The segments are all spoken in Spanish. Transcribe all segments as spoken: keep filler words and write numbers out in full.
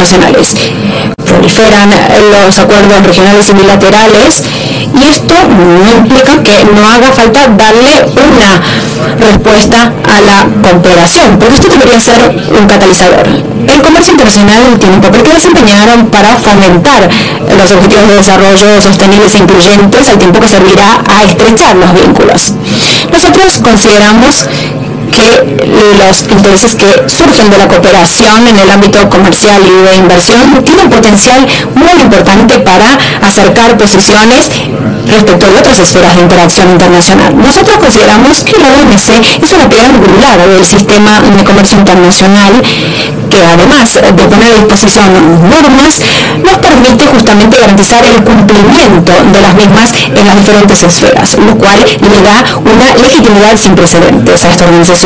internacionales. Proliferan los acuerdos regionales y bilaterales, y esto no implica que no haga falta darle una respuesta a la cooperación, porque esto debería ser un catalizador. El comercio internacional tiene un papel que desempeñar para fomentar los objetivos de desarrollo sostenibles e incluyentes, al tiempo que servirá a estrechar los vínculos. Nosotros consideramos que los intereses que surgen de la cooperación en el ámbito comercial y de inversión tienen potencial muy importante para acercar posiciones respecto de otras esferas de interacción internacional. Nosotros consideramos que la O M C es una piedra angular del sistema de comercio internacional, que además de poner a disposición normas, nos permite justamente garantizar el cumplimiento de las mismas en las diferentes esferas, lo cual le da una legitimidad sin precedentes a esta organización.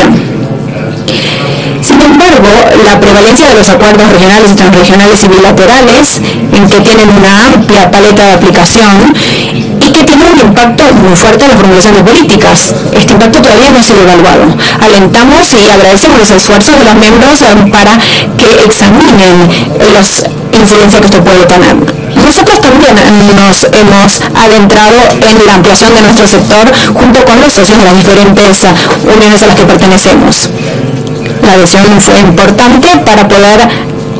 Sin embargo, la prevalencia de los acuerdos regionales, transregionales y bilaterales, en que tienen una amplia paleta de aplicación y que tienen un impacto muy fuerte en la formulación de políticas. Este impacto todavía no ha sido evaluado. Alentamos y agradecemos los esfuerzos de los miembros para que examinen las incidencias que esto puede tener. Nosotros también nos hemos adentrado en la ampliación de nuestro sector junto con los socios de las diferentes uniones a las que pertenecemos. La adhesión fue importante para poder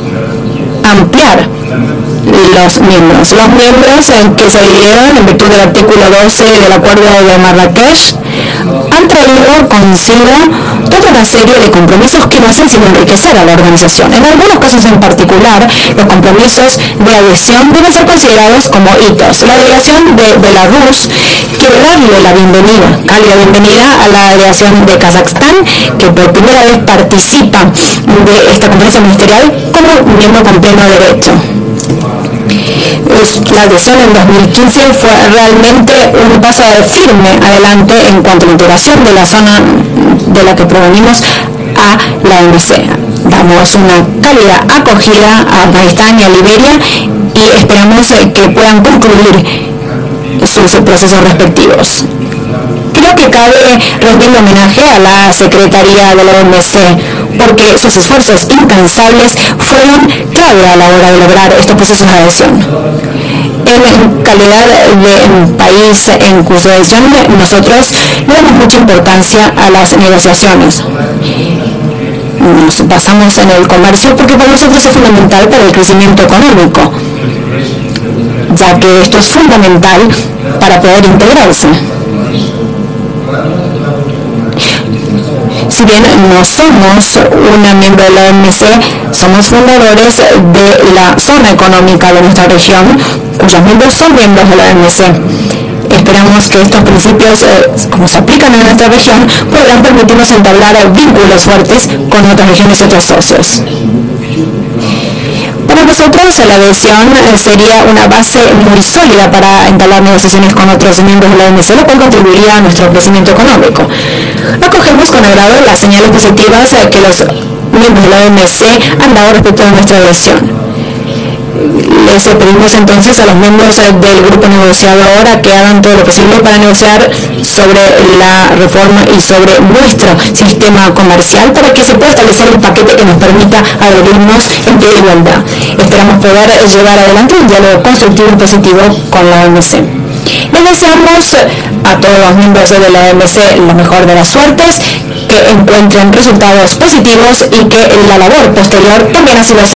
ampliar los miembros. Los miembros en que se adhirieron en virtud del artículo doce del Acuerdo de Marrakech han traído consigo toda una serie de compromisos que no hacen sino enriquecer a la organización. En algunos casos en particular, los compromisos de adhesión deben ser considerados como hitos. La delegación de Belarus quiere darle la bienvenida, cálida bienvenida a la delegación de Kazajstán, que por primera vez participa de esta conferencia ministerial como miembro con pleno derecho. La adhesión en dos mil quince fue realmente un paso firme adelante en cuanto a la integración de la zona de la que provenimos a la O M C. Damos una cálida acogida a Afganistán y a Liberia y esperamos que puedan concluir sus procesos respectivos. Creo que cabe rendirle homenaje a la Secretaría de la O M C, porque sus esfuerzos incansables fueron clave a la hora de lograr estos procesos de adhesión. En calidad de país en cuya adhesión nosotros le damos mucha importancia a las negociaciones. Nos basamos en el comercio porque para nosotros es fundamental para el crecimiento económico, ya que esto es fundamental para poder integrarse. Si bien no somos una miembro de la O M C, somos fundadores de la zona económica de nuestra región, cuyos miembros son miembros de la O M C. Esperamos que estos principios, eh, como se aplican en nuestra región, podrán permitirnos entablar vínculos fuertes con otras regiones y otros socios. Para nosotros la adhesión sería una base muy sólida para entablar negociaciones con otros miembros de la O M C, lo cual contribuiría a nuestro crecimiento económico. Acogemos con agrado las señales positivas que los miembros de la O M C han dado respecto a nuestra adhesión. Les pedimos entonces a los miembros del grupo negociador a que hagan todo lo posible para negociar sobre la reforma y sobre nuestro sistema comercial para que se pueda establecer un paquete que nos permita adherirnos en pie de igualdad. Esperamos poder llevar adelante un diálogo constructivo y positivo con la O M C. Les deseamos a todos los miembros de la O M C la mejor de las suertes, que encuentren resultados positivos y que la labor posterior también así lo sea.